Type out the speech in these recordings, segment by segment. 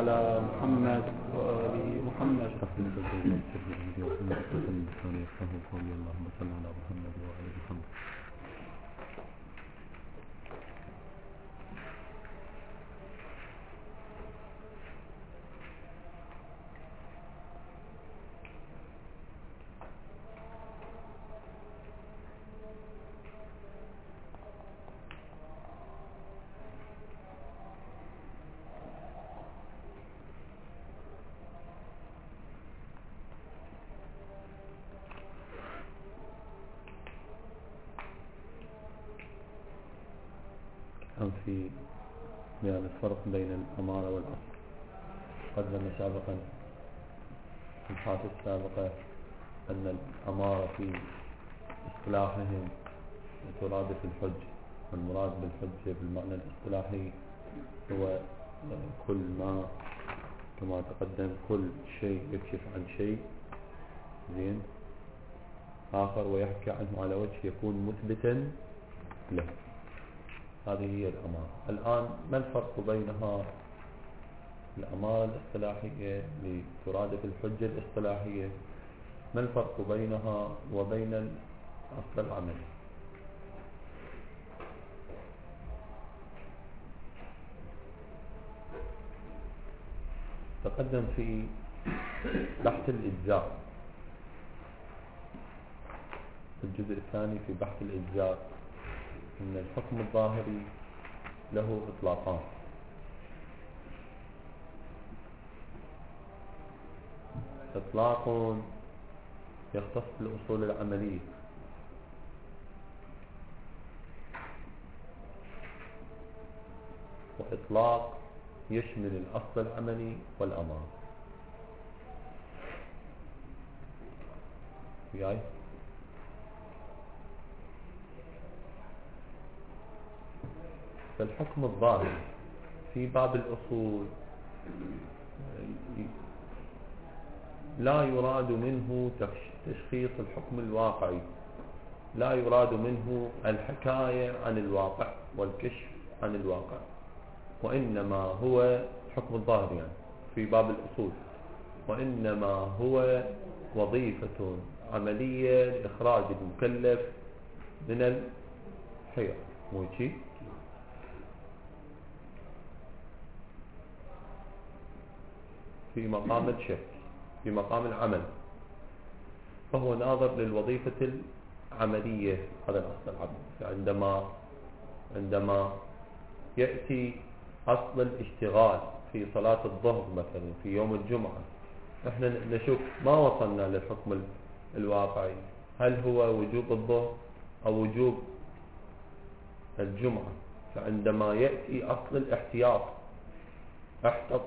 على محمد وآل محمد. اللهم صل على محمد وآل محمد. في بيان الفرق بين الأمارة والأصل. قدم سابقا في الحادثة السابقة أن الأمارة في اصطلاحهم ترادف الحج، والمراد بالحج بالمعنى الاصطلاحي هو كل ما كما تقدم كل شيء يكشف عن شيء زين آخر ويحكي عنه على وجه يكون مثبتا له. هذه هي الأمارة. الآن ما الفرق بينها الأمارة الاصطلاحية لترادف الحجة الاصطلاحية، ما الفرق بينها وبين الأصل العملي؟ تقدم في بحث الإجزاء في الجزء الثاني في بحث الإجزاء أن الحكم الظاهري له إطلاقان. إطلاق يختص بالأصول العملية، وإطلاق يشمل الأصل العملي والأمارة. وياي فالحكم الظاهري في باب الأصول لا يراد منه تشخيص الحكم الواقعي، لا يراد منه الحكاية عن الواقع والكشف عن الواقع، وإنما هو حكم الظاهر يعني في باب الأصول، وإنما هو وظيفة عملية لإخراج المكلف من الحيرة. مو شيء في مقام الشرك، في مقام العمل، فهو ناظر للوظيفة العملية. هذا الأصل العملي. عندما يأتي أصل الاشتغال في صلاة الظهر مثلا في يوم الجمعة، احنا نشوف ما وصلنا للحكم الواقعي، هل هو وجوب الظهر أو وجوب الجمعة. فعندما يأتي أصل الاحتياط، احتط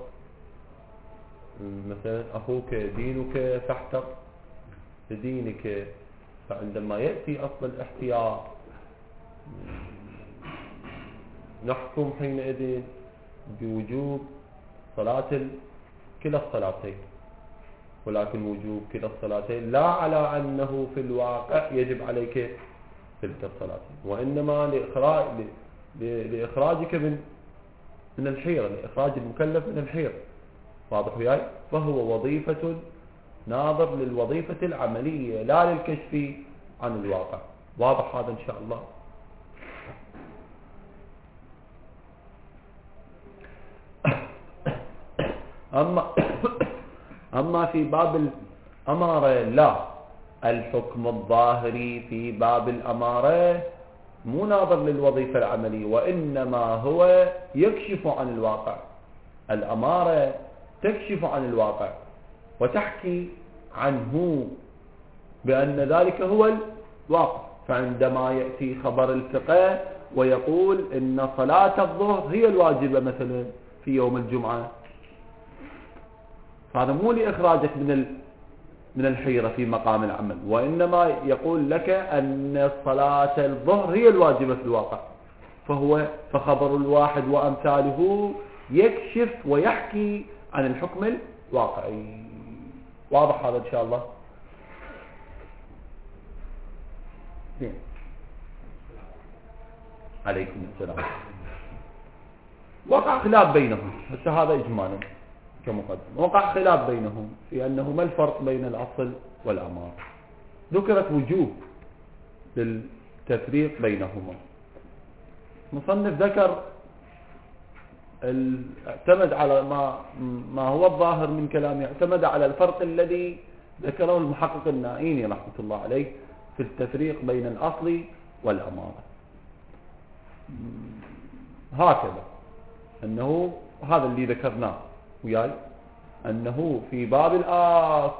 مثلا أخوك دينك فاحتط لدينك، فعندما يأتي أصل الاحتياط نحكم حينئذ بوجوب صلاة كلا الصلاتين، ولكن وجوب كلا الصلاتين لا على أنه في الواقع يجب عليك تلك الصلاتين، وإنما لإخراجك من الحيرة، لإخراج المكلف من الحيرة. واضح وياي؟ فهو وظيفة ناظر للوظيفة العملية لا للكشف عن الواقع. واضح هذا إن شاء الله؟ أما في باب الأمارة لا، الحكم الظاهري في باب الأمارة مو ناظر للوظيفة العملية، وإنما هو يكشف عن الواقع. الأمارة تكشف عن الواقع وتحكي عنه بأن ذلك هو الواقع. فعندما يأتي خبر الفقه ويقول إن صلاة الظهر هي الواجبة مثلا في يوم الجمعة، هذا مو لإخراجك من الحيرة في مقام العمل، وإنما يقول لك أن صلاة الظهر هي الواجبة في الواقع. فخبر الواحد وأمثاله يكشف ويحكي عن الحكم الواقعي. واضح هذا إن شاء الله؟ عليكم السلام. وقع خلاف بينهم، بس هذا إجمالا كمقدمة. وقع خلاف بينهم في أنه ما الفرق بين الأصل والأمارة. ذكرت وجوب للتفريق بينهما. مصنف ذكر اعتمد على ما هو الظاهر من كلامه، اعتمد على الفرق الذي ذكره المحقق النائيني رحمة الله عليه في التفريق بين الأصل والأمارة. هكذا أنه هذا اللي ذكرناه وياي، أنه في باب الآصل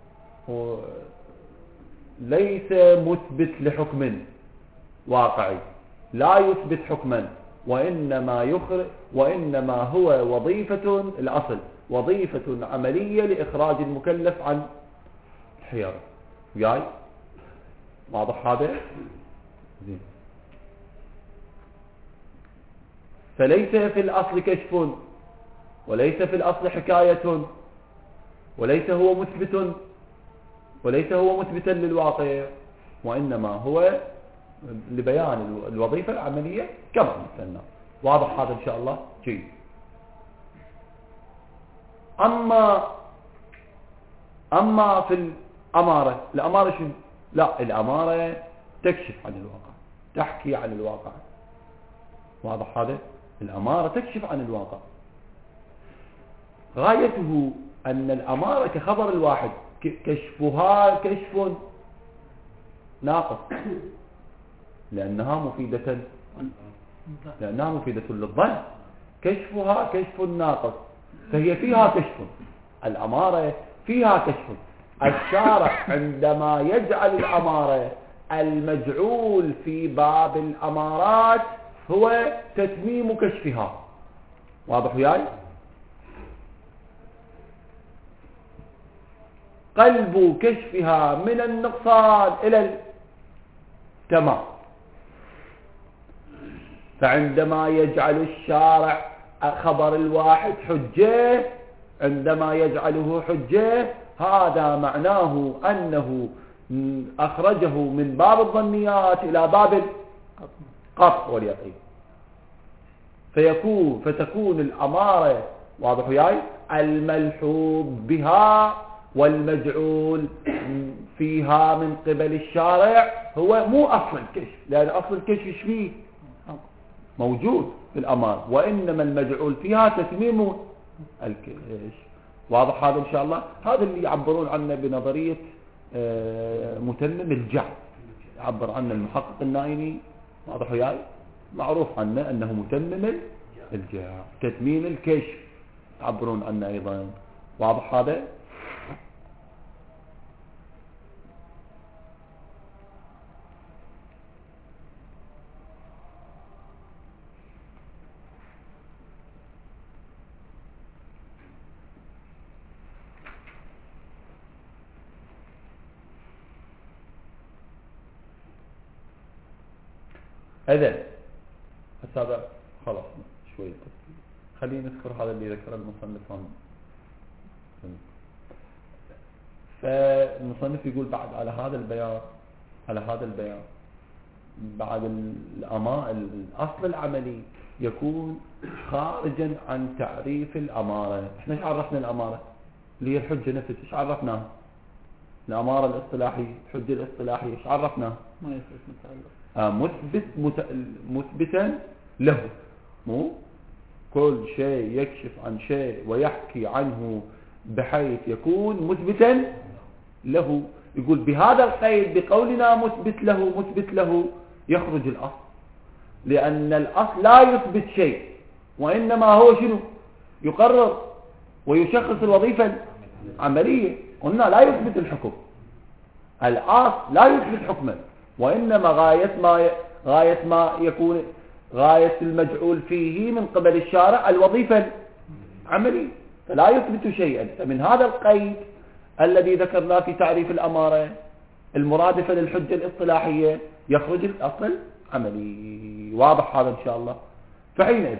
ليس مثبت لحكم واقعي، لا يثبت حكما، وإنما هو وظيفة الأصل، وظيفة عملية لإخراج المكلف عن الحيرة. وياي واضح هذا؟ زين. فليس في الأصل كشف، وليس في الأصل حكاية، وليس هو مثبتا للواقع، وإنما هو لبيان الوظيفة العملية كما مثلنا. واضح هذا إن شاء الله؟ جيد. أما في الأمارة شو؟ لا، الأمارة تكشف عن الواقع، تحكي عن الواقع. واضح هذا؟ الأمارة تكشف عن الواقع. غايته أن الأمارة كخبر الواحد كشفها كشف ناقص، لأنها مفيدة للظن. كشفها كشف ناقص، فهي فيها كشف. الأمارة فيها كشف. الشارع عندما يجعل الأمارة المجعول في باب الأمارات هو تتميم كشفها. واضح وياي؟ قلب كشفها من النقصان إلى التمام. فعندما يجعل الشارع خبر الواحد حجة، عندما يجعله حجة، هذا معناه أنه أخرجه من باب الظنيات إلى باب القطع واليقين. فتكون الأمارة، واضح وياي، الملحوظ بها والمجعول فيها من قبل الشارع هو مو أصل الكشف، لأن أصل الكشف ايش فيه؟ موجود في الأمارة، وإنما المجعول فيها تتميم الكشف. واضح هذا إن شاء الله؟ هذا اللي يعبرون عنه بنظرية متمم الجعل، يعبر عنه المحقق النائيني. واضح وياي؟ معروف عنه أنه متمم الجعل، تتميم الكشف يعبرون عنه أيضا. واضح هذا؟ إذن هذا خلاص شوية خلينا نذكر هذا اللي ذكره المصنف. فالمصنف يقول بعد على هذا البيان بعد الأصل العملي يكون خارجا عن تعريف الأمارة. احنا ايش عرفنا الأمارة؟ اللي هي الحجة نفسها، ايش عرفناها؟ الأمارة الاصطلاحية، الحجة الاصطلاحية ايش عرفناها؟ ما يثبت متعلق، مثبتا له. مو كل شيء يكشف عن شيء ويحكي عنه بحيث يكون مثبتا له. يقول بهذا القيد بقولنا مثبت له يخرج الأصل، لأن الأصل لا يثبت شيء، وإنما هو شنو؟ يقرر ويشخص الوظيفة العملية. قلنا لا يثبت الحكم، الأصل لا يثبت حكما، وإنما غاية ما يكون غاية المجعول فيه من قبل الشارع الوظيفة العملية، فلا يثبت شيئا. فمن هذا القيد الذي ذكرناه في تعريف الأمارة المرادفة للحجة الاصطلاحية يخرج الأصل العملي. واضح هذا إن شاء الله؟ فحينئذ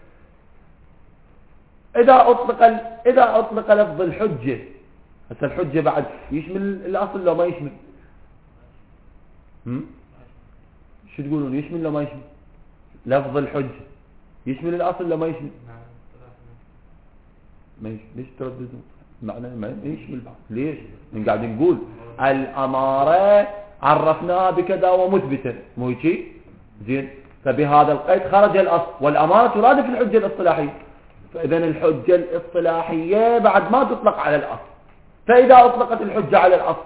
إذا أطلق لفظ الحجة، هسه الحجة بعد يشمل الأصل لو ما يشمل؟ شو تقولون، يشمل لو ما يشمل؟ لفظ الحجة يشمل الأصل لو ما يشمل؟ ليش ترددون معنى ما يشمل بعض؟ ليش؟ من قاعد نقول الأمارة عرفناها بكذا ومثبتا مو هيك؟ زين، فبهذا القيد خرج الأصل، والأمارة ترادف الحجة الاصطلاحية، فإذا الحجة الاصطلاحية بعد ما تطلق على الأصل. فإذا أطلقت الحجة على الأصل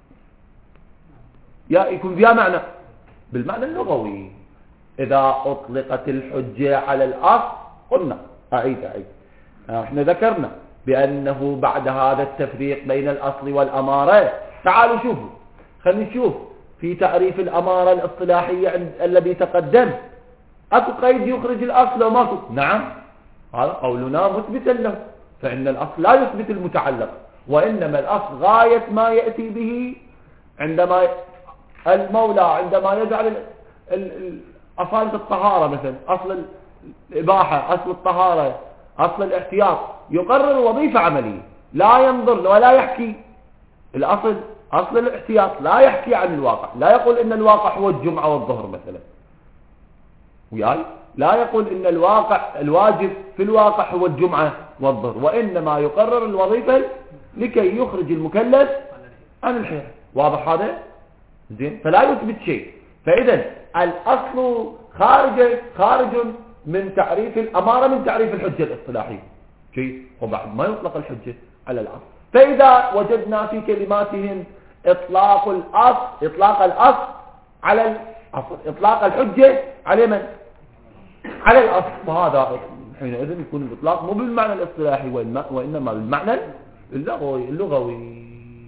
يكون فيها معنى بالمعنى اللغوي. إذا أطلقت الحجة على الأصل قلنا أعيد احنا ذكرنا بأنه بعد هذا التفريق بين الأصل والأمارة، تعالوا شوفوا، خلينا نشوف في تعريف الأمارة الاصطلاحية الذي تقدم أكو قيد يخرج الأصل أو ماكو؟ نعم، هذا قولنا مثبتا له، فإن الأصل لا يثبت المتعلق، وإنما الأصل غاية ما يأتي به عندما المولى عندما يجعل أصالة الطهارة مثلا، أصل الإباحة، أصل الطهارة، أصل الاحتياط، يقرر وظيفة عملية، لا ينظر ولا يحكي الأصل، أصل الاحتياط لا يحكي عن الواقع، لا يقول إن الواقع هو الجمعة والظهر مثلا، وياي لا يقول إن الواجب في الواقع هو الجمعة والظهر، وإنما يقرر الوظيفة لكي يخرج المكلف عن الحيرة. واضح هذا؟ زين، فلا يثبت شيء. فإذا الأصل خارج من تعريف الأمارة، من تعريف الحجة الاصطلاحية شيء، وبعد ما يطلق الحجة على الأصل. فإذا وجدنا في كلماتهم إطلاق الأصل على الأصل، إطلاق الحجة على من؟ على الأصل، وهذا حينئذ يكون الإطلاق مو بالمعنى الاصطلاحي وإنما بالمعنى اللغوي،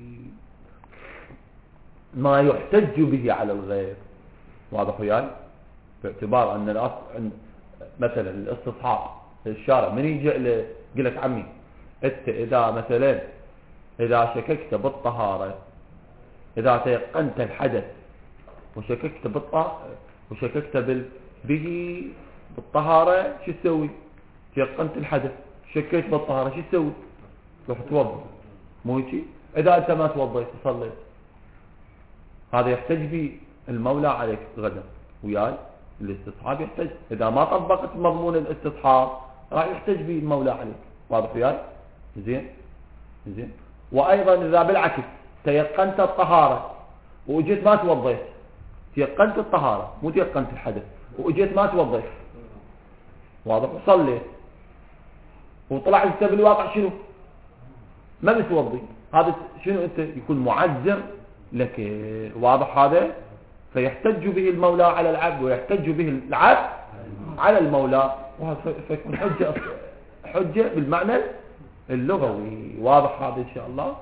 ما يحتج به على الغير. واضح وياي؟ باعتبار أن الأصل مثلا الاستصحاب الشارع، من يجي يقول لك عمي انت إذا مثلا إذا شككت بالطهارة، إذا تيقنت الحدث وشككت به بالطهارة، شو تسوي؟ تيقنت الحدث، شكيت بالطهارة، شو تسوي؟ تروح توضى، مو هيك؟ إذا أنت ما توضيت وصليت، هذا يحتج به المولى عليك غدا وياي. الاستصحاب يحتج، إذا ما طبقت مضمون الاستصحاب راح يحتج به المولى عليك. واضح وياي؟ زين. وأيضا إذا بالعكس تيقنت الطهارة وأجيت ما توضيت، تيقنت الطهارة مو تيقنت الحدث، وأجيت ما توضيت، واضح، وصليت وطلع انت بالواقع شنو؟ ما بتوضي، هذا شنو؟ انت يكون معذر لك. واضح هذا؟ فيحتج به المولى على العبد، ويحتج به العبد على المولى، وهذا فيكون حجة بالمعنى اللغوي. واضح هذا إن شاء الله؟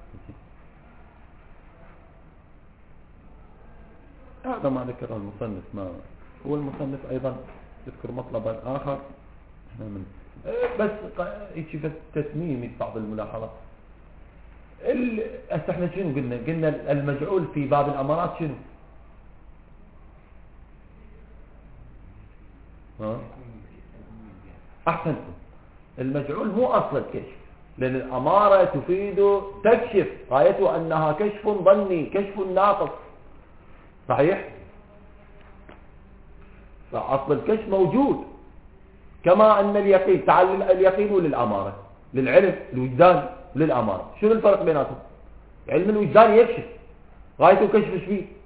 هذا ما ذكره المصنف. ما هو المصنف أيضا يذكر مطلبا آخر بس يجي في التتميم بعض الملاحظات. احنا شنو قلنا المجعول في باب الأمارات شنو؟ أحسنتم، المجعول مو أصل الكشف، لأن الأمارة تفيد تكشف، غايته أنها كشف ظني، كشف ناقص، صحيح؟ فأصل الكشف موجود، كما أن اليقين، تعال اليقين للأمارة، للعلم الوجدان للأمارة، شنو الفرق بيناتهم؟ علم الوجدان يكشف، غايته كشف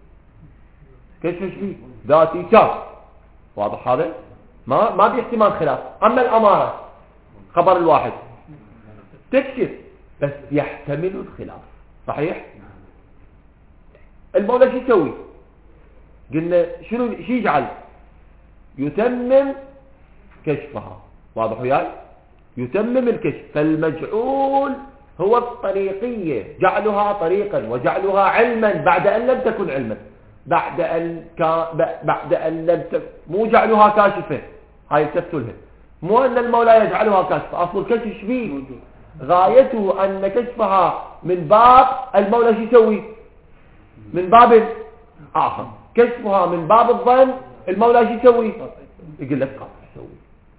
فيه ذاتي كاف. واضح هذا؟ ما باحتمال خلاف. أما الأمارة خبر الواحد تكشف بس يحتمل الخلاف، صحيح؟ المولى شو يسوي؟ قلنا شنو يجعل؟ يتمم كشفها. واضح وياي؟ يتمم الكشف. فالمجعول هو الطريقية، جعلها طريقا وجعلها علما بعد أن لم تكن علما، بعد أن لم تكن، مو جعلها كاشفة، هاي التفتلها، مو أن المولى يجعلها كاشفة. أصل الكشف فيه غايته أن كشفها من باب المولى شو يسوي؟ من باب آخر. كشفها من باب الظن، المولى شو يسوي؟ يقول لك قاطع يسوي.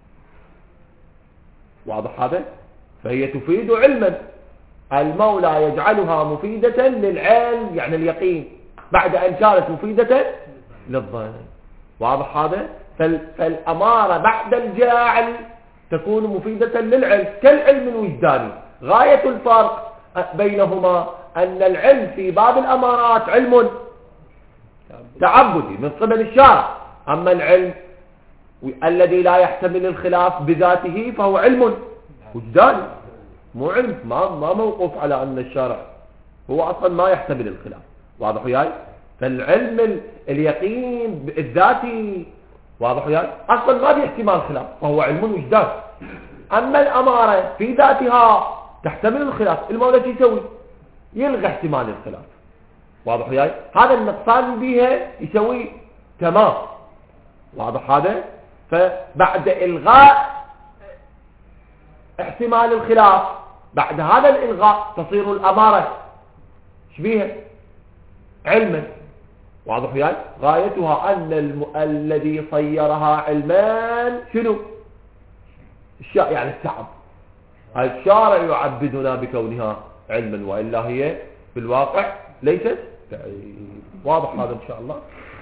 واضح هذا؟ فهي تفيد علما، المولى يجعلها مفيدة للعلم يعني اليقين بعد أن كانت مفيدة للظن. واضح هذا؟ فالأمارة بعد الجاعل تكون مفيدة للعلم كالعلم الوجداني. غاية الفرق بينهما أن العلم في باب الأمارات علم تعبدي من قبل الشارع، أما العلم الذي لا يحتمل الخلاف بذاته فهو علم وجداني، مو علم ما موقوف على أن الشارع هو أصلا ما يحتمل الخلاف. واضح وياي؟ فالعلم اليقين الذاتي واضح وياي أصلا ما باحتمال خلاف فهو علم وجداني. أما الأمارة في ذاتها تحتمل الخلاف، المولى شو يسوي؟ يلغي احتمال الخلاف. واضح وياي؟ هذا النقصان بها يسوي تمام. واضح هذا؟ فبعد إلغاء احتمال الخلاف، بعد هذا الإلغاء تصير الأمارة شبيها علما. واضح وياي؟ غايتها أن الذي صيرها علمان شنو؟ يعني التعب. الشارع يعبدنا بكونها علما، وإلا هي في الواقع ليست تعيب. واضح هذا إن شاء الله.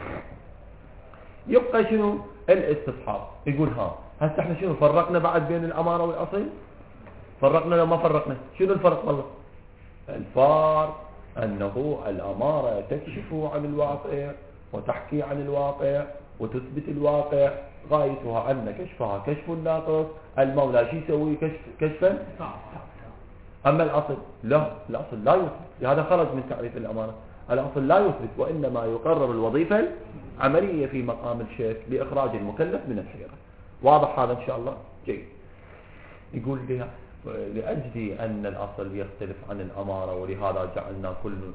يبقى شنو؟ الاستصحاب. يقول هسه احنا شنو فرقنا بعد بين الأمارة والأصل؟ فرقنا لو ما فرقنا؟ شنو الفرق والله؟ الفرق أنه الأمارة تكشف عن الواقع وتحكي عن الواقع وتثبت الواقع، غايتها أن كشفها كشف ناقص، المولى شو يسوي؟ كشفا. أما الأصل لا، الأصل لا يثبت، لهذا خرج من تعريف الأمانة. الأصل لا يثبت، وإنما يقرر الوظيفة العملية في مقام الشيك لإخراج المكلف من الحيرة. واضح هذا إن شاء الله؟ جيد. يقول لأجل أن الأصل يختلف عن الأمارة، ولهذا جعلنا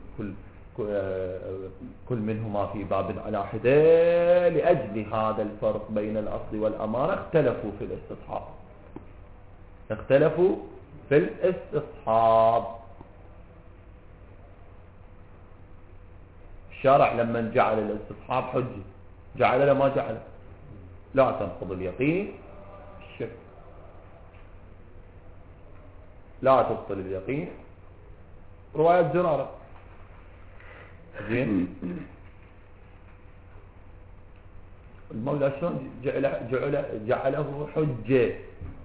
كل منهما في باب على حدة. لأجل هذا الفرق بين الأصل والأمارة اختلفوا في الاستصحاب. اختلفوا في الاستصحاب. الشارع لما جعل الاستصحاب حجة جعل ما جعل لا تنقض اليقين الشك، لا تبطل اليقين. رواية زرارة زين. المولى شلون جعله حجة؟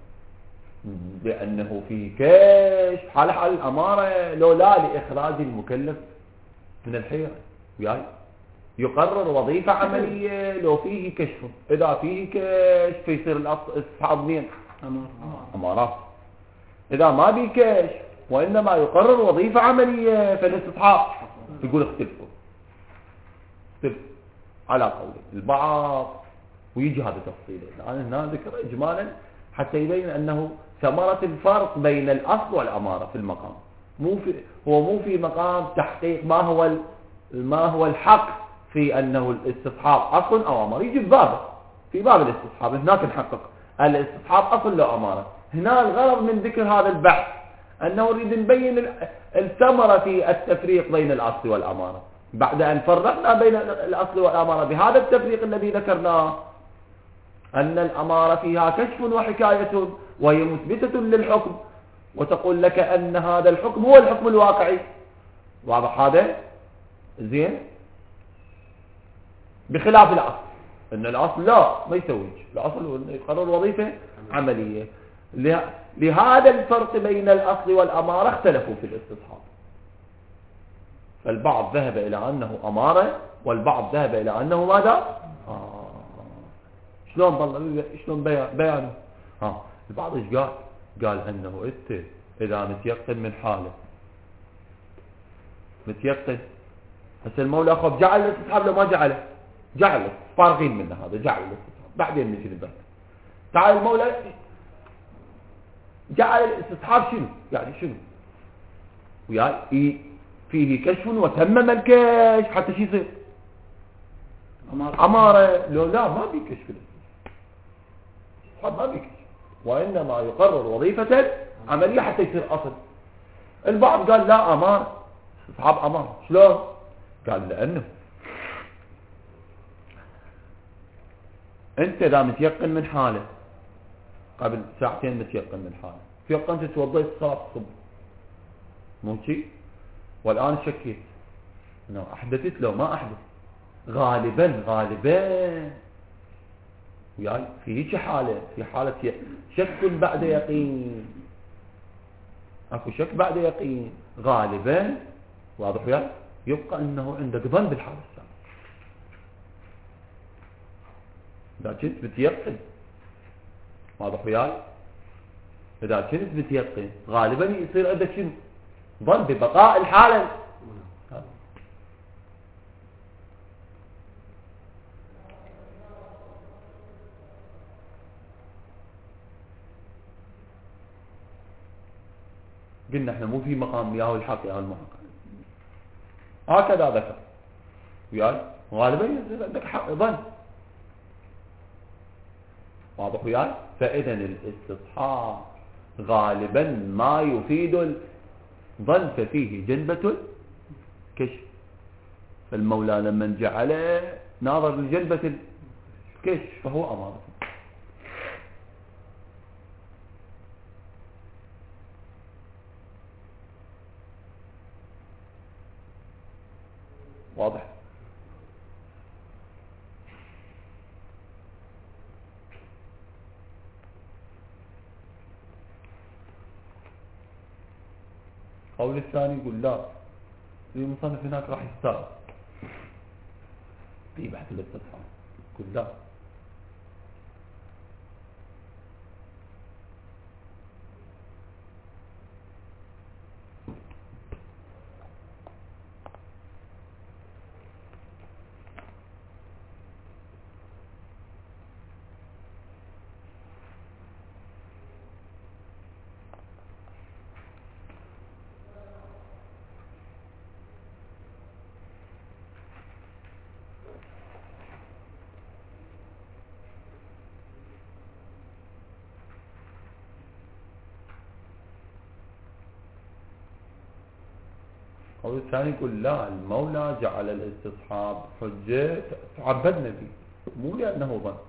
لأنه فيه كشف حال الأمارة، لو لا لإخراج المكلف من الحيرة. وياي يقرر وظيفة عملية لو فيه كشف. إذا فيه كشف فيصير الاستصحاب مين؟ أمارات. إذا ما بيه كشف وإنما يقرر وظيفة عملية فالاستصحاب يقول اختلفوا على قول البعض. ويجي هذا تفصيله الآن هنا ذكر إجمالا حتى يبين أنه ثمرة الفرق بين الأصل والأمارة في المقام، هو مو في مقام تحقيق ما هو الحق في أنه الاستصحاب أصل أو أمارة. يجي في باب الاستصحاب هناك نحقق الاستصحاب أصل لو أمارة. هنا الغرض من ذكر هذا البحث أنه نريد نبين الثمرة في التفريق بين الأصل والأمارة. بعد أن فرقنا بين الأصل والأمارة بهذا التفريق الذي ذكرناه، أن الأمارة فيها كشف وحكاية وهي مثبتة للحكم، وتقول لك أن هذا الحكم هو الحكم الواقعي. واضح هذا؟ زين. بخلاف الأصل، أن الأصل لا ما يسويش، الأصل يقرر وظيفة عملية. لهذا الفرق بين الأصل والأمارة اختلفوا في الاستصحاب. فالبعض ذهب إلى أنه أمارة، والبعض ذهب إلى أنه ماذا؟ شلون بيانه؟ البعض ايش قال أنه أنت إذا متيقن من حاله، متيقن. هسه المولى أخوف جعل الاستصحاب لو ما جعله؟ جعله، فارغين منه هذا، جعل الاستصحاب. بعدين نجي للبحث. تعال المولى جعل الاستصحاب شنو؟ يعني شنو؟ وياي فيه كشف وتمم الكشف حتى شو يصير؟ أمارة. لو لا ما بي كشف الاستصحاب، ما بي كشف، وإنما يقرر وظيفة عملية حتى يصير أصل. البعض قال لا أمارة، استصحاب أمارة. شلون؟ قال لأنه أنت إذا متيقن من حاله قبل ساعتين، متيقن من حاله، تيقنت توضيت صلاة الصبح مو شي، والآن شكيت انه احدثت لو ما احدث. غالبا وياي في هيك حالة، في حالة شك بعد يقين، اكو شك بعد يقين غالبا، واضح وياي، يبقى انه عندك ظن بالحالة السابقة. اذا كنت متيقن، واضح وياي، اذا كنت متيقن غالبا يصير عندك شنو؟ ظن ببقاء الحالة. قلنا احنا مو في مقام ياهو الحق ياهو المحقق، هكذا ذكر وياي، غالبا يصير عندك حق ظن، واضح وياي. فاذا الاستصحاب غالبا ما يفيد الظن، ففيه جنبة الكشف. فالمولى لما جعله ناظر لجنبة الكشف فهو امامه. واضح. القول الثاني يقول لا، المصنف هناك راح يستغرب في بحث الاستصحاب، يقول لا، القول الثاني يقول لا، المولى جعل الاستصحاب حجة تعبدنا فيه، مو لأنه ظن.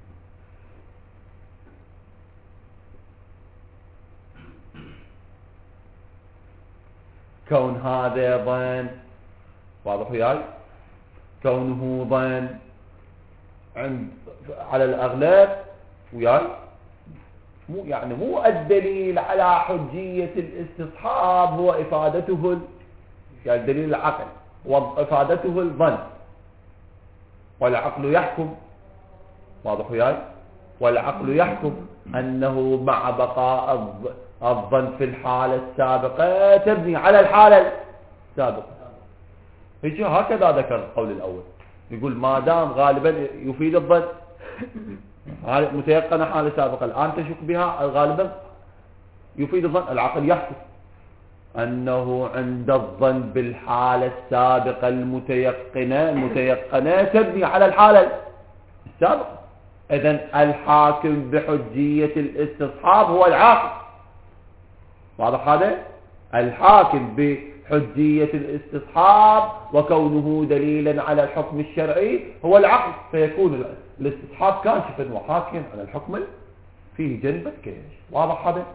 كون هذا ظن، واضح وياي، كونه ظن عند على الأغلب وياي، مو يعني مو الدليل على حجية الاستصحاب هو إفادته يعني دليل العقل وإفادته الظن، والعقل يحكم، واضح وياي، والعقل يحكم أنه مع بقاء الظن في الحالة السابقة تبني على الحالة السابقة. هكذا ذكر القول الأول، يقول ما دام غالبا يفيد الظن، متيقنة حالة سابقة الآن تشك بها، غالبا يفيد الظن، العقل يحكم أنه عند الظن بالحالة السابقة المتيقنة تبني على الحالة السابقة. إذن الحاكم بحجية الاستصحاب هو العاقل، واضح هذا؟ الحاكم بحجية الاستصحاب وكونه دليلا على الحكم الشرعي هو العقل، فيكون الاستصحاب كاشفا وحاكما على الحكم فيه جنبة كيش. واضح هذا؟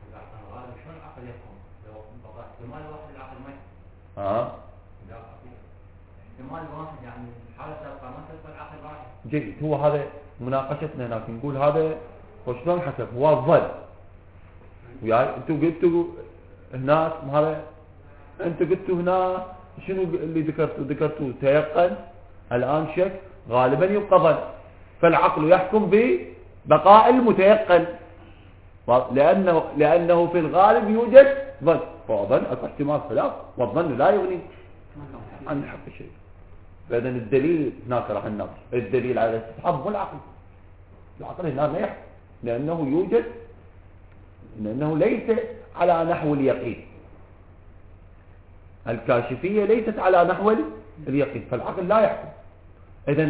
احتمال واحد يعني الحالة سابقة ما تبقى العقل واحد. جيد، هو هذا مناقشتنا هناك، نقول هذا وشلون حسب هو الظن وياي. انتوا قلتوا هناك هذا، انتوا قلتوا هنا شنو اللي ذكرتوا تيقن، الان شك، غالبا يبقى ظن، فالعقل يحكم ببقاء المتيقن لانه في الغالب يوجد ظن، فظن اكو احتمال خلاف، والظن لا يغني عن حق الشيء. فإذا الدليل هناك راح نناقش الدليل على الاستصحاب مو العقل، العقل هنا لا يحكم لأنه يوجد، لأنه ليس على نحو اليقين، الكاشفية ليست على نحو اليقين، فالعقل لا يحكم. إذن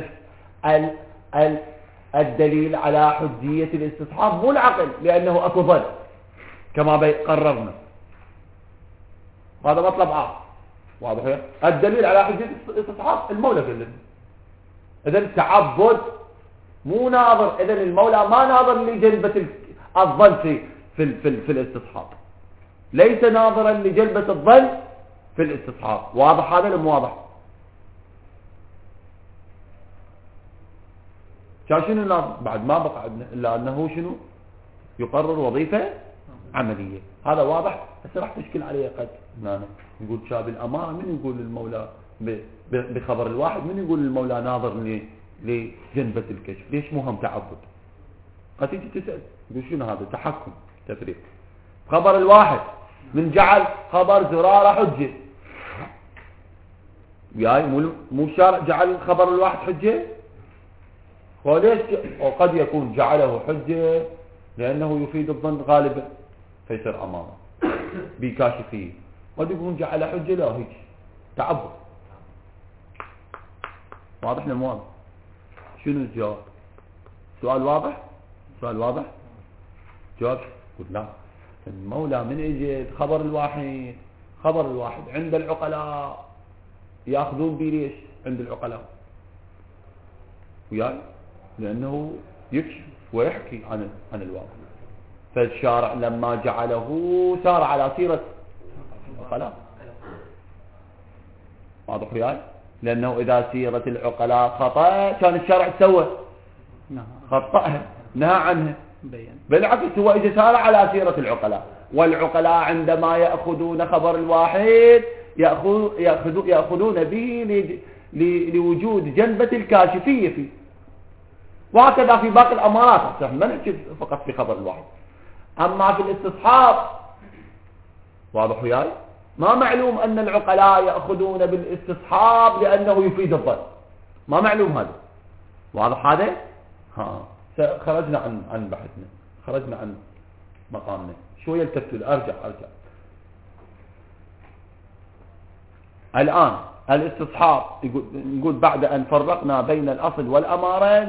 الدليل على حجية الاستصحاب مو العقل لأنه أكو ظن كما قررنا، هذا مطلب آخر، واضح؟ الدليل على حجية الاستصحاب المولى قال لنا. إذن التعبد مو ناظر، إذن المولى ما ناظر لجلبة الظن في الاستصحاب، ليس ناظرا لجلبة الظن في الاستصحاب. واضح هذا ولا مو واضح؟ كان شنو الناظر؟ بعد ما بقى عندنا الا انه شنو يقرر وظيفه عمليه. هذا واضح؟ هسه راح تشكل عليه قد هنا نقول شاب الاماره، من يقول للمولى بخبر الواحد، من يقول للمولى ناظر لجنبه الكشف؟ ليش مو هم تعبد؟ قد تيجي تسال تقول شنو هذا؟ تحكم تفريق. خبر الواحد من جعل خبر زراره حجه، وياي مو الشارع جعل خبر الواحد حجه؟ وليش؟ وقد يكون جعله حجه لانه يفيد الظن غالبا فيصير امامه بكاشفيه. قد يكون جعل حجه لا هيك تعبد. واضح ولا مو واضح؟ شنو الجواب؟ سؤال واضح؟ سؤال واضح؟ جواب قلت لا. المولى من اجى خبر الواحد، خبر الواحد عند العقلاء ياخذون به. ليش عند العقلاء؟ وياي لانه يكشف ويحكي عن الواقع. فالشارع لما جعله سار على سيرة العقلاء. واضح وياي؟ لانه اذا سيرة العقلاء خطأ كان الشارع سوى خطأها نهى عنها. بالعكس هو اذا سار على سيرة العقلاء، والعقلاء عندما يأخذون خبر الواحد يأخذون به لوجود جنبة الكاشفية فيه. وهكذا في باقي الأمارات، ما نحكي فقط في خبر الواحد. أما في الاستصحاب واضح وياي؟ ما معلوم أن العقلاء يأخذون بالاستصحاب لأنه يفيد الظن، ما معلوم هذا. واضح هذا؟ خرجنا عن بحثنا، خرجنا عن مقامنا شوية. التفتل أرجع الآن الاستصحاب نقول بعد أن فرقنا بين الأصل والأمارة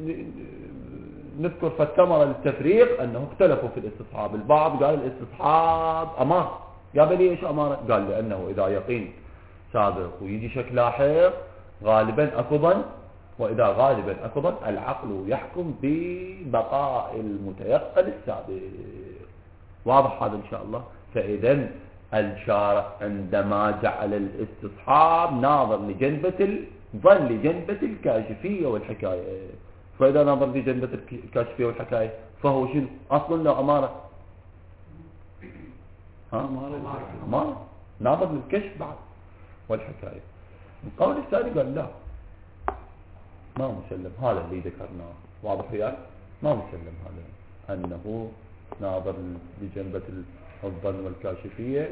نذكر فالثمرة للتفريق أنه اختلفوا في الاستصحاب. البعض قال الاستصحاب أمارة. قال لي إيش أمارة؟ قال لأنه إذا يقين سابق ويجي شك لاحق غالبا أكو ظن، وإذا غالبا أكو ظن العقل يحكم ببقاء المتيقن السابق. واضح هذا إن شاء الله؟ فإذا الشارع عندما جعل الاستصحاب ناظر لجنبة الظن لجنبة الكاشفية والحكاية. فإذا ناظر لجنبة الكاشفية والحكاية فهو شنو؟ أصلا لو أمارة أمارة ناظر للكشف بعد والحكاية. القول الثاني قال لا، ما مسلم هذا اللي ذكرناه. واضح وياك؟ ما مسلم هذا أنه ناظر لجنبة الظن والكاشفية.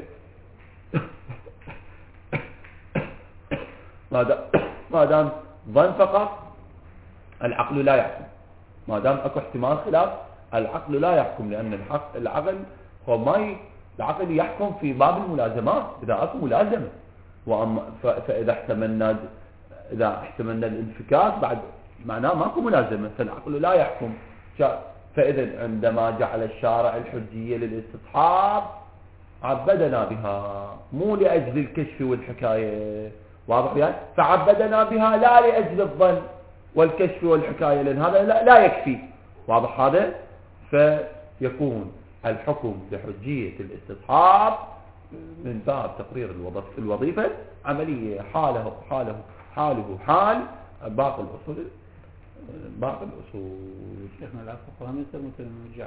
ما دام ظن فقط العقل لا يحكم. ما دام اكو احتمال خلاف العقل لا يحكم، لأن العقل هو العقل يحكم في باب الملازمات إذا اكو ملازمة. فإذا احتملنا الانفكاك بعد معناه ماكو ملازمة، فالعقل لا يحكم. فإذا عندما جعل الشارع الحجية للاستصحاب عبدنا بها مو لأجل الكشف والحكاية. واضح يعني؟ فعبدنا بها لا لأجل الظن والكشف والحكاية، لأن هذا لا يكفي. واضح هذا؟ فيكون الحكم بحجية الاستصحاب من باب تقرير الوظيفة عملية. حاله حال باقي الأصول. شيخنا العفو فهم يصير مثل نرجع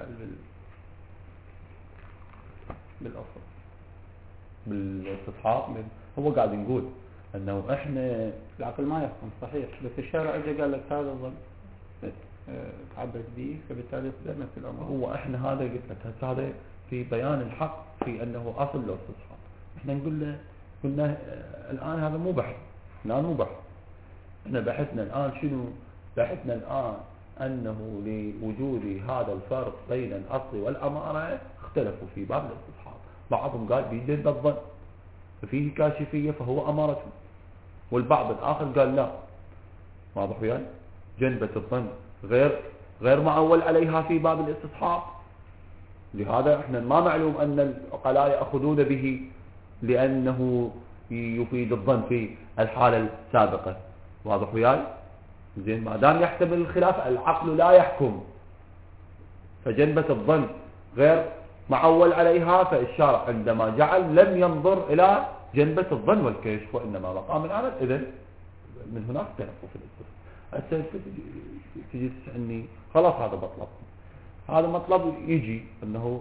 بالأصل بالاستصحاب. هو قاعد نقول انه احنا العقل ما يحكم صحيح، بس الشارع اجى قال لك هذا الظن تعبد به، فبالتالي يصير نفس الامر. هو احنا هذا قلت لك هذا في بيان الحق في انه اصل الاستصحاب. احنا نقول له قلنا الان هذا مو بحث، الان مو بحث. احنا بحثنا الان شنو؟ بحثنا الان انه لوجود هذا الفرق بين الاصل والاماره اختلفوا في باب الاستصحاب. بعضهم قال بيجد الظن ففيه كاشفية فهو أمارة، والبعض الآخر قال لا. واضح وياي؟ جنبة الظن غير معول عليها في باب الاستصحاب. لهذا احنا ما معلوم أن العقلاء يأخذون به لأنه يفيد الظن في الحالة السابقة. واضح وياي؟ زين، ما دام يحتمل الخلاف العقل لا يحكم، فجنبة الظن غير معول عليها، فالشارع عندما جعل لم ينظر إلى جنبة الظن والكشف وإنما مقام العمل. إذن من هناك اختلفوا في الاستصحاب. هسه تجي تسألني خلاص هذا مطلب، هذا مطلب يجي انه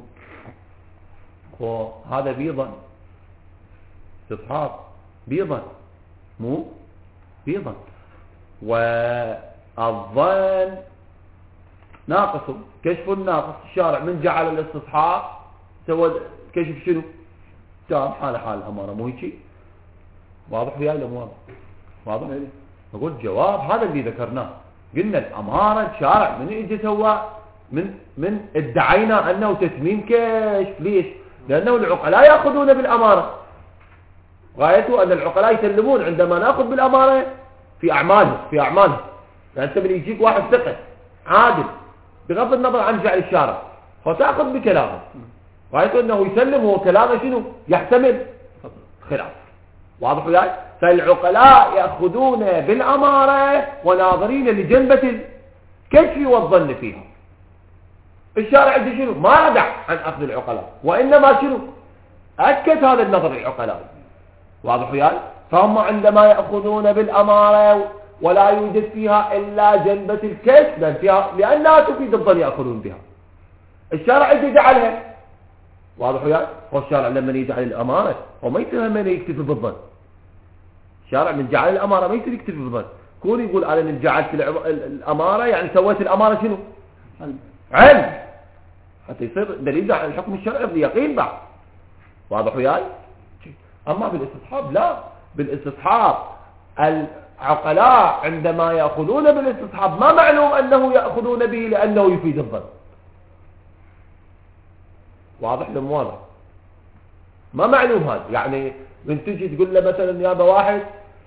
هذا بيضا استصحاب بيضا مو بيضا، والظن ناقص، كشف الناقص. الشارع من جعل الاستصحاب سوى كشف شنو؟ جاب حال حال الأمارة، مو هيك؟ واضح وياي ولا مو واضح؟ واضح؟ نقول جواب هذا اللي ذكرناه، قلنا الأمارة الشارع من اجى سوى من ادعينا أنه تتميم كشف. ليش؟ لأنه العقلاء يأخذون بالأمارة، غايته أن العقلاء يسلمون عندما نأخذ بالأمارة في أعمالهم لأن أنت من يجيك واحد ثقة عادل بغض النظر عن جعل الشارع فتأخذ بكلامه، غايته أنه يسلم هو كلامه شنو؟ يحتمل خلاف. واضح وياي؟ فالعقلاء يأخذون بالأمارة وناظرين لجنبة الكشف والظن فيها. الشارع عنده شنو؟ ما ردع عن أخذ العقلاء، وإنما شنو؟ أكد هذا النظر العقلاء. واضح وياي؟ فهم عندما يأخذون بالأمارة ولا يوجد فيها إلا جنبة الكشف لأنها تفيد الظن يأخذون بها. الشارع عنده جعلها. واضح وياي؟ والشارع لما يجعل الأمارة وما يصير من يكتفي بالظن. الشارع من جعل الأمارة ما يصير يكتفي بالظن، كون يقول أنا من جعلت الأمارة يعني سويت الأمارة شنو؟ علم، حتى يصير دليل على الحكم الشرعي باليقين بعد. واضح وياي؟ أما بالاستصحاب لا، بالاستصحاب العقلاء عندما يأخذون بالاستصحاب ما معلوم أنه يأخذون به لأنه يفيد الظن. واضح ولا مو واضح؟ ما معلوم هذا. يعني من تجي تقول له مثلا يا واحد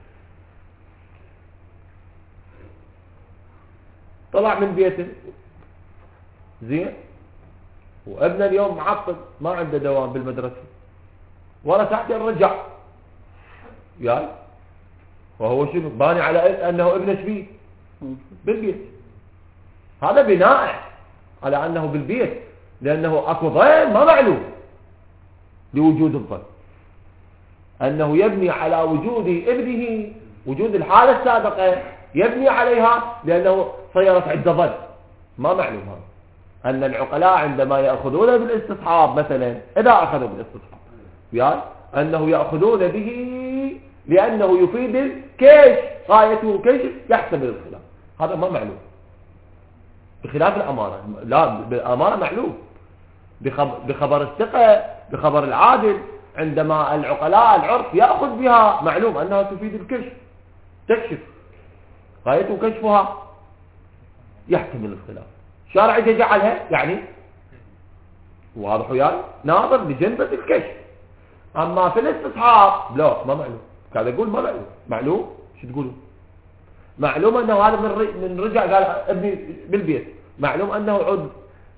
طلع من بيته زين وابنه اليوم معطل ما عنده دوام بالمدرسة ورا ساعتين رجع ياي، وهو شنو باني على انه ابنه شبيه بالبيت. هذا بناء على انه بالبيت لانه اكو ظن ما معلوم لوجود الظن، انه يبني على وجود ابنه، وجود الحالة السابقة يبني عليها لانه صيرت عنده ظن ما معلوم. هذا ان العقلاء عندما يأخذون بالاستصحاب مثلا اذا اخذوا بالاستصحاب يعني أنه يأخذون به لأنه يفيد الكشف، غايته كشف يحتمل الخلاف. هذا ما معلوم بخلاف الأمارة. لا، بالأمارة معلوم بخبر الثقة بخبر العادل، عندما العقلاء العرف يأخذ بها معلوم أنها تفيد الكشف، تكشف، غايته كشفها يحتمل الخلاف. شارع يجعلها يعني واضح وياي ناظر لجنبة الكشف. أما في الاستصحاب لا، ما معلوم. قاعد أقول ما معلوم. معلوم شو تقولوا؟ معلوم أنه هذا من رجع قال ابني بالبيت، معلوم أنه عد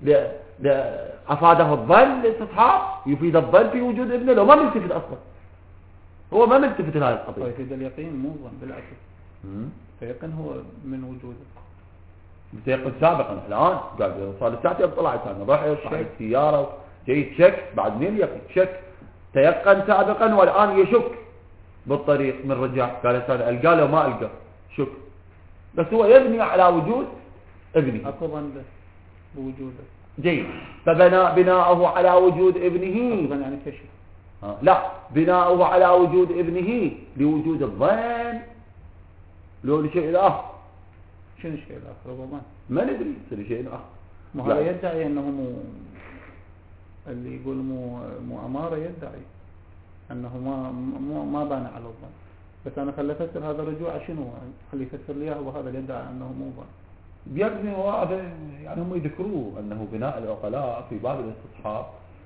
أفاده الظن الاستصحاب، يفيد الظن في وجود ابنه لو ما ملتفت أصلا، هو ما ملتفت لهذه القضية. يفيد اليقين مو ظن بالعكس، فيقين هو من وجوده. بتيقن سابقا الآن قال صار ساعتين طلعت أنا رحت صحيت سيارة جيت شك بعد منين يقين شك تيقن سابقا والآن يشك بالطريق من رجع قال ألقى له ما ألقى شك، بس هو يبني على وجود ابنه أكو ظن بوجوده. جيد، بناؤه على وجود ابنه أكو يعني كشف. لا، بناؤه على وجود ابنه لوجود الظن لو لشيء آخر. شنو الشيء الآخر؟ ربما ما ندري يصير شيء آخر. ما هذا يدعي أنه مو اللي يقول مو أمارة، يدعي أنه ما بان على الظن، بس أنا خلي أفسر هذا الرجوع شنو، خلي يفسر لي وهذا اللي يدعي أنه مو ظن. بيبني هذا يعني هم يذكروه أنه بناء العقلاء في باب الاستصحاب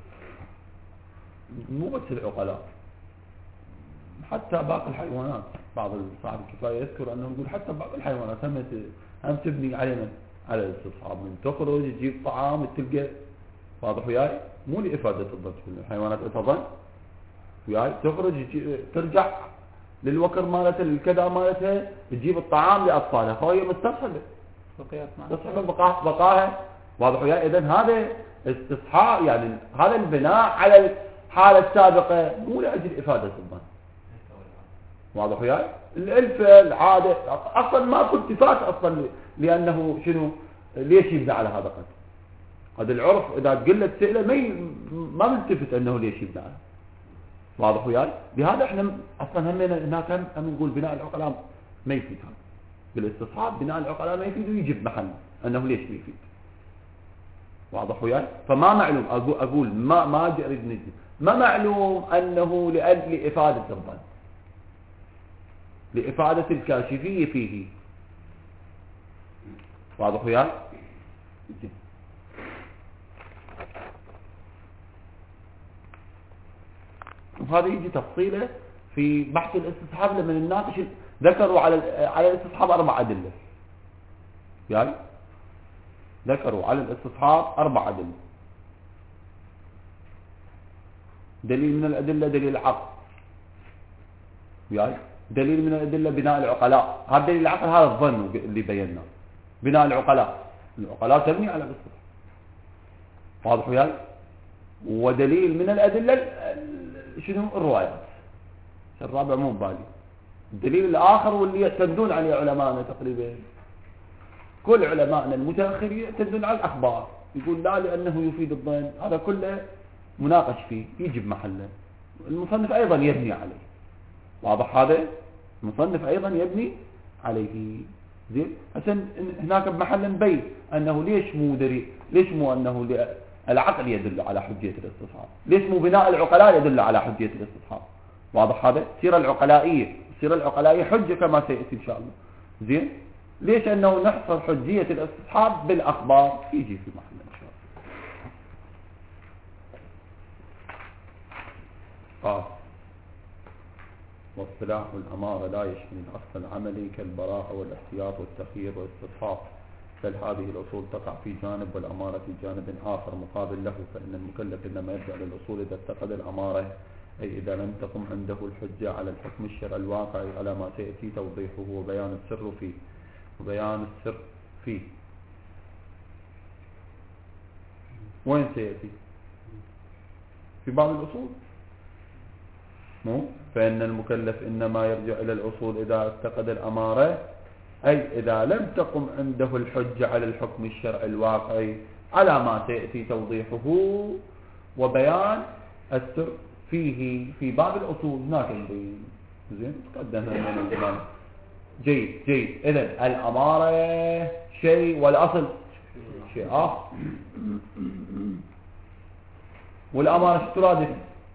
مو بس العقلاء، حتى باقي الحيوانات. بعض صاحب الكفاية يذكر أنه يقول حتى باقي الحيوانات هم تبني علينا على الاستصحاب. من تخرج تجيب طعام تلقى واضح وياي مو لإفادة الظن، الحيوانات تظن وياي تخرج ترجع للوكر مالتها الكذا مالتها تجيب الطعام لأطفالها، فهي مستصحبة مستصحبة بقاها. واضح وياي. إذن هذا استصحاب، يعني هذا البناء على الحالة السابقة مو لأجل إفادة الظن. واضح وياي؟ الألفة العادة أصلا ماكو اتفاق أصلا لأنه شنو ليش يبنى على هذا قد هذا العرف إذا تقول له تسأله ما ملتفت أنه ليش يبنى على. واضح وياي؟ لهذا احنا أصلا همنا هناك هم نقول بناء العقلاء ما يفيد هذا بالاستصحاب بناء العقلاء ما يفيد ويجب محل أنه ليش ما يفيد. واضح وياي؟ فما معلوم أقول ما أريد نجد ما معلوم أنه لأجل إفادة الظن لإفادة الكاشفية فيه. واضح وياي؟ وهذا يجي تفصيله في بحث الاستصحاب لما الناقش ذكروا على الاستصحاب 4 أدلة. يعني ذكروا على الاستصحاب 4 أدلة. دليل من الأدلة دليل العقل. يعني دليل من الأدلة بناء العقلاء. هذا دليل العقل هذا الظن اللي بيناه. بناء العقلاء تبني على الاستصحاب. واضح وياي؟ ودليل من الأدلة شنو الروايات. الرابع مو بالي. الدليل الآخر واللي يعتمدون عليه علماءنا تقريبا كل علماءنا المتأخرين يعتمدون على الأخبار. يقول لا لأنه يفيد الظن. هذا كله مناقش فيه يجب محله. المصنف أيضا يبني عليه. واضح هذا؟ المصنف أيضا يبني عليه. زين عشان هناك بمحل نبين أنه ليش مو أنه العقل يدل على حجية الاستصحاب. ليش مو بناء العقلاء يدل على حجية الاستصحاب. واضح هذا؟ السيرة العقلائية حجة كما سيأتي إن شاء الله. زين ليش أنه نحصر حجية الاستصحاب بالأخبار يجي في محل إن شاء الله. واصطلاح الأمارة لا يشمل الأصل العملي كالبراءة والاحتياط والتخيير والاستصحاب بل هذه الأصول تقع في جانب والأمارة في جانب آخر مقابل له. فإن المكلف إنما يرجع للأصول إذا اتقد الأمارة أي إذا لم تقم عنده الحجة على الحكم الشرعي الواقعي على ما سيأتي توضيحه وبيان السر فيه. وين سيأتي؟ في بعض الأصول فإن المكلف إنما يرجع إلى الأصول إذا اتقد الأمارة أي إذا لم تقم عنده الحجة على الحكم الشرعي الواقعي على ما سيأتي توضيحه وبيان السر فيه في باب الأصول. هناك زين تقدمنا من الزمان. جيد إذن الأمارة شيء والأصل شيء آخر. والأمارة شو ترادف؟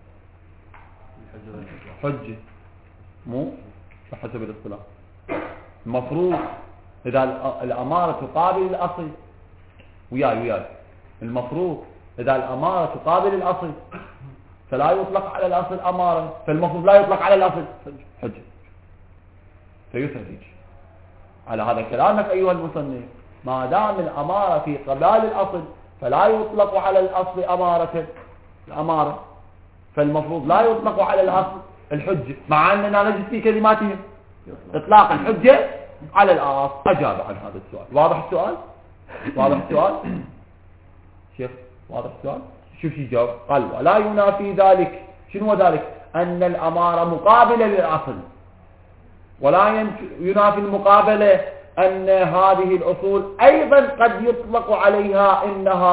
حجة مو بحسب الاصطلاح. المفروض إذا الأمارة تقابل الأصل وياي المفروض إذا الأمارة تقابل الأصل فلا يطلق على الأصل أمارة فالمفروض لا يطلق على الأصل حجة. فيثبت على هذا كلامك أيها المصنف ما دام الأمارة في قبال الأصل فلا يطلق على الأصل الأمارة فالمفروض لا يطلق على الأصل الحجة مع أننا نجد في كلماتهم إطلاق الحجة على الأصل. أجاب عن هذا السؤال. واضح السؤال شيخ؟ واضح السؤال؟ شوف شي جاوب. قال ولا ينافي ذلك. شنو ذلك؟ أن الأمارة مقابلة للأصل ولا ينافي المقابلة أن هذه الأصول أيضا قد يطلق عليها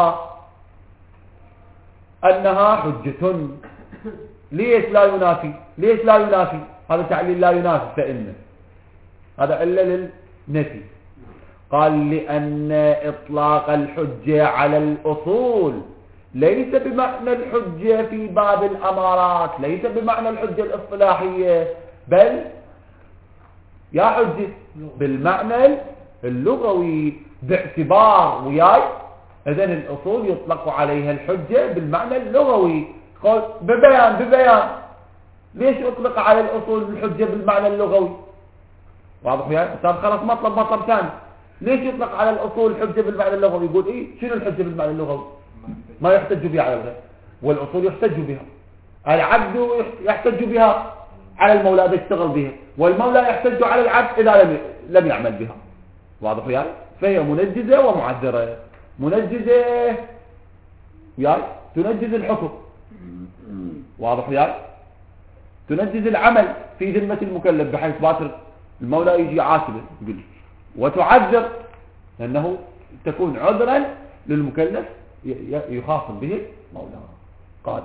أنها حجة. ليش لا ينافي؟ هذا تعليل لا ينافي فإن هذا إلا للنفي. قال لأن إطلاق الحجة على الأصول ليس بمعنى الحجة في باب الأمارات ليس بمعنى الحجة الاصطلاحية بل يا حجة بالمعنى اللغوي باعتبار وياي. إذن الأصول يطلق عليها الحجة بالمعنى اللغوي. قال ببيان ليش أطلق على الأصول الحجة بالمعنى اللغوي؟ واضح وياي؟ طب خلاص مطلب ثاني. ليش يطلق على الأصول الحجة بالمعنى اللغوي؟ يقول شنو الحجة بالمعنى اللغوي؟ ما يحتج بها على الغير والأصول يحتج بها. العبد يحتج بها على المولى إذا اشتغل بها والمولى يحتج على العبد إذا لم يعمل بها. واضح وياي؟ فهي منجزة ومعذرة. منجزة وياي تنجز الحكم. واضح وياي؟ تنجز العمل في ذمة المكلف بحيث باكر المولى يجي عاتبه يقول، وتعذر لأنه تكون عذرا للمكلف يخاصم به مولاه. قال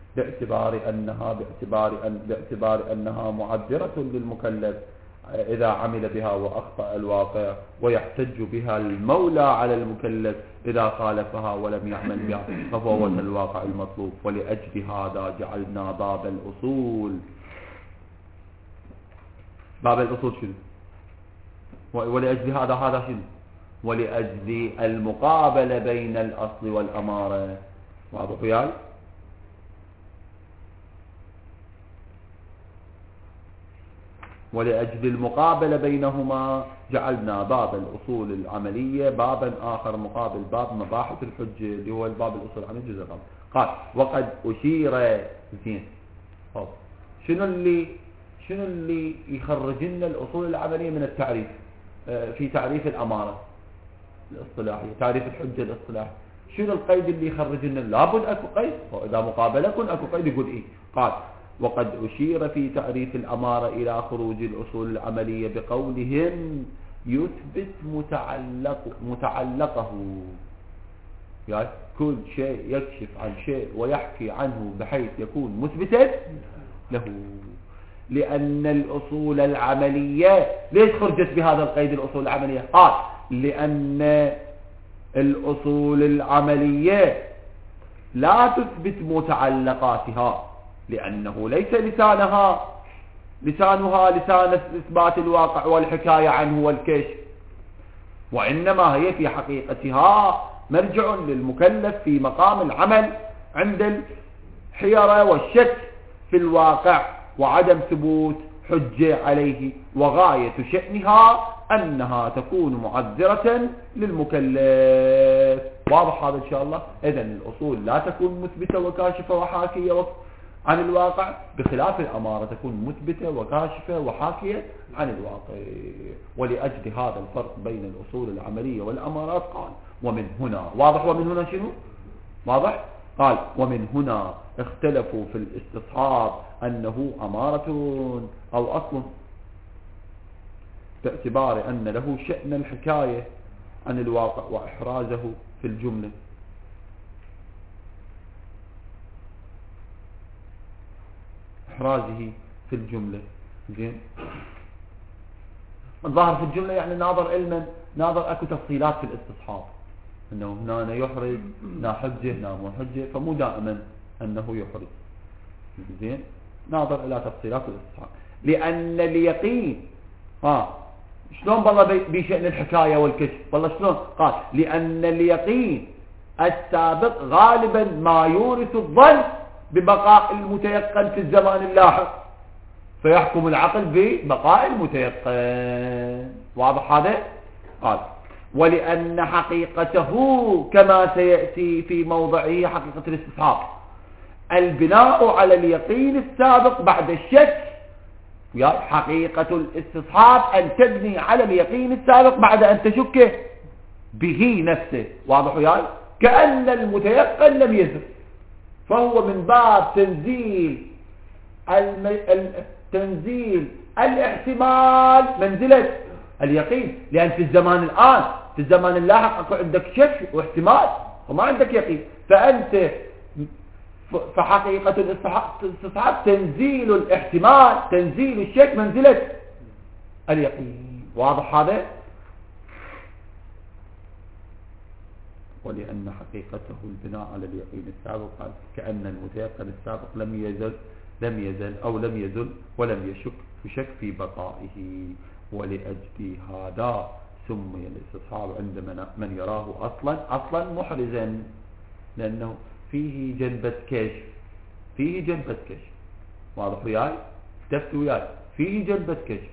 باعتبار أنها معذرة للمكلف إذا عمل بها وأخطأ الواقع، ويحتج بها المولى على المكلف إذا خالفها ولم يعمل بها ففوت الواقع المطلوب. ولأجل هذا جعلنا باب الأصول شنو؟ ولأجل هذا شنو؟ ولأجل المقابلة بين الأصل والأمارة. واضح وياي؟ ولأجل المقابلة بينهما جعلنا باب الأصول العملية بابا آخر مقابل باب مباحث الحجة اللي هو الباب الأصول العملية الجزء الرابع. قال وقد أشير زين. شنو اللي يخرج لنا الأصول العملية من التعريف؟ في تعريف الأمارة الاصطلاحي، تعريف الحجة الاصطلاحي، شنو القيد اللي يخرج لنا؟ لابد أكو قيد، وإذا مقابلة يكون أكو قيد يقول إيه. قال وقد أشير في تعريف الأمارة إلى خروج الأصول العملية بقولهم يثبت متعلقه، يعني كل شيء يكشف عن شيء ويحكي عنه بحيث يكون مثبتا له. لأن الأصول العملية ليش خرجت بهذا القيد الأصول العملية؟ قال لأن الأصول العملية لا تثبت متعلقاتها، لأنه ليس لسانها لسان إثبات الواقع والحكاية عنه والكشف، وإنما هي في حقيقتها مرجع للمكلف في مقام العمل عند الحيرة والشك في الواقع وعدم ثبوت حجة عليه، وغاية شأنها أنها تكون معذرة للمكلف. واضح هذا إن شاء الله؟ إذن الأصول لا تكون مثبتة وكاشفة وحاكية عن الواقع، بخلاف الأمارة تكون مثبتة وكاشفة وحاكية عن الواقع. ولأجل هذا الفرق بين الأصول العملية والأمارات قال ومن هنا. واضح؟ ومن هنا شنو؟ واضح؟ قال ومن هنا اختلفوا في الاستصحاب أنه أمارة أو أصل، باعتبار أن له شأن الحكاية عن الواقع وإحرازه في الجملة. إحرازه في الجملة. زين، الظاهر في الجملة يعني ناظر علما، ناظر أكو تفصيلات في الاستصحاب، أنه هنا يحرز، هنا حجة، هنا مو حجة، فمو دائما أنه يحرز. زين، ناظر إلى تفصيلات الاستصحاب. لأن اليقين شلون بالله بشأن الحكاية والكشف؟ والله شلون؟ قال لأن اليقين السابق غالبا ما يورث الظن ببقاء المتيقن في الزمان اللاحق، فيحكم العقل ببقاء المتيقن. واضح هذا؟ قال ولأن حقيقته كما سيأتي في موضعه حقيقة الاستصحاب البناء على اليقين السابق بعد الشك. حقيقة الاستصحاب أن تبني على اليقين السابق بعد أن تشك به نفسه. واضح وياي؟ كأن المتيقن لم يزل، فهو من باب تنزيل الاحتمال منزلة اليقين، لأن في الزمان الآن في الزمان اللاحق أكو عندك شك واحتمال وما عندك يقين، فأنت فحقيقة الاستصحاب تنزيل الاحتمال، تنزيل الشك منزلة اليقين. واضح هذا؟ ولأن حقيقته البناء على اليقين السابق، كأن المتيقن السابق لم يزل أو لم يزل ولم يشك في بقائه. ولأجل هذا سمي الاستصحاب عند من يراه أصلا محرزا، لأنه فيه جنبة كشف. واضح وياي؟ استفتوا وياي، فيه جنبة كشف.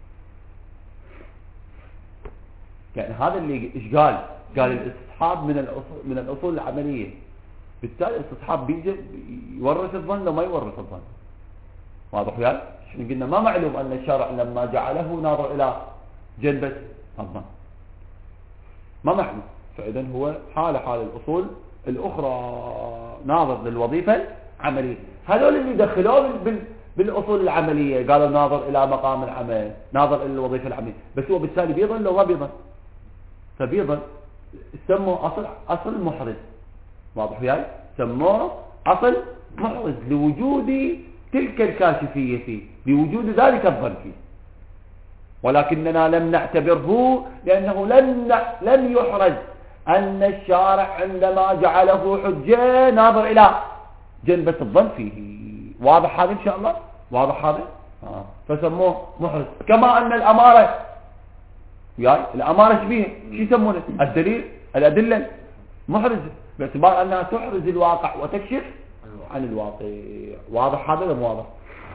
يعني هذا اللي إيش قال الاستصحاب من الأصول العملية. بالتالي الاستصحاب بيجي يورث الظن وما يورث الظن. واضح وياي؟ شنو قلنا؟ ما معلوم أن الشرع لما جعله ناظر إلى جنبة الظن، ما معلوم. فإذا هو حال الأصول الأخرى ناظر للوظيفة العملية. هذول اللي دخلوه بالأصول العملية قالوا ناظر إلى مقام العمل، ناظر إلى الوظيفة العملية، بس هو بالتالي بيظن لو ما بيظن، فبيظن سموه أصل محرز. واضح وياي؟ سموه أصل محرز لوجود تلك الكاشفية فيه، لوجود ذلك الظن فيه، ولكننا لم نعتبره لأنه لم يحرز أن الشارع عندما جعله حجة ناظر إلى جنبة الظن فيه. واضح هذا إن شاء الله؟ واضح هذا؟ فسموه محرز. كما أن الأمارة الأمارة شبيه شو يسمونه؟ الأدلة محرزة باعتبار أنها تحرز الواقع وتكشف عن الواقع. واضح هذا ولا مو واضح؟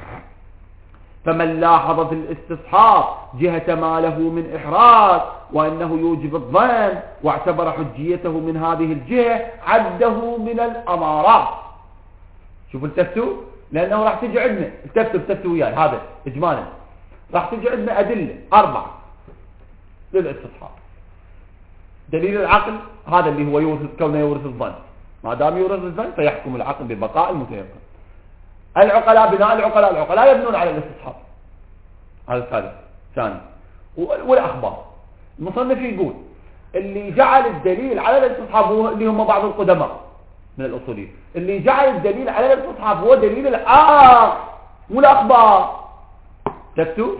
فمن لاحظ في الاستصحاب جهة ما له من إحراز وأنه يوجب الظن واعتبر حجيته من هذه الجهة عده من الأمارات. شوفوا التفتوا، لأنه راح تجي عندنا التفتوا وياي هذا إجمالا، راح تجي عندنا أدلة 4 للاستصحاب. دليل العقل هذا اللي هو كونه يورث الظن، ما دام يورث الظن فيحكم العقل ببقاء المتيقن. العقلاء بناء العقلاء يبنون على الاستصحاب، هذا ثاني. والأخبار المصنف يقول اللي جعل الدليل على الاستصحاب هو اللي هم بعض القدماء من الأصوليين، اللي جعل الدليل على الاستصحاب هو دليل العقل مو الأخبار. تكتب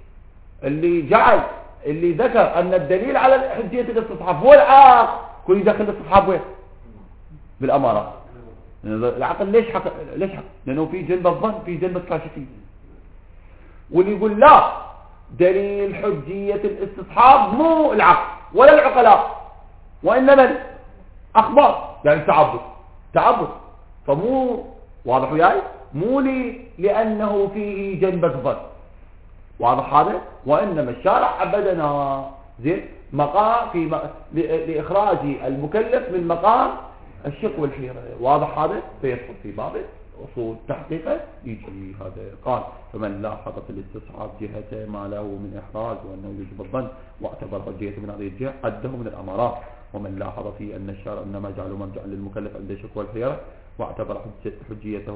اللي ذكر أن الدليل على حجية الاستصحاب هو العقل، كل يدخل الاستصحاب وين؟ بالأمارات. العقل ليش حق؟ لأنه في جنب الظن، في جنب الكاشفية. واللي يقول لا، دليل حجية الاستصحاب مو العقل ولا العقلاء وإنما الأخبار، يعني تعبد. فمو واضح وياي؟ مو لأنه فيه جنب الظن. واضح هذا؟ وإنما الشارع عبدنا زين مقام لإخراج المكلف من مقام الشق والحيرة. واضح هذا؟ فيدخل في باب أصول تحقيقه يجي هذا. قال فمن لاحظ في الاستصحاب جهة ما له من إحراز وأنه يجب الظن واعتبر حجيته من هذه الجهة عده من الأمارات. ومن لاحظ في أن الشارع إنما جعله مرجعا للمكلف عند الشق والحيرة واعتبر حجيته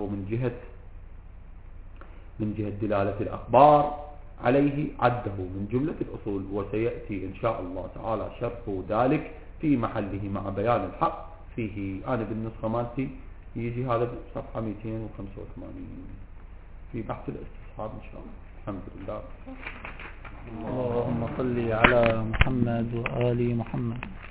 من جهة دلالة الأخبار عليه عده من جملة الأصول. وسيأتي إن شاء الله تعالى شرح ذلك في محله مع بيان الحق فيه. أنا بالنسخة مالتي يجي هذا صفحة 285 في بحث الاستصحاب إن شاء الله. الحمد لله. اللهم صل على محمد وآل محمد.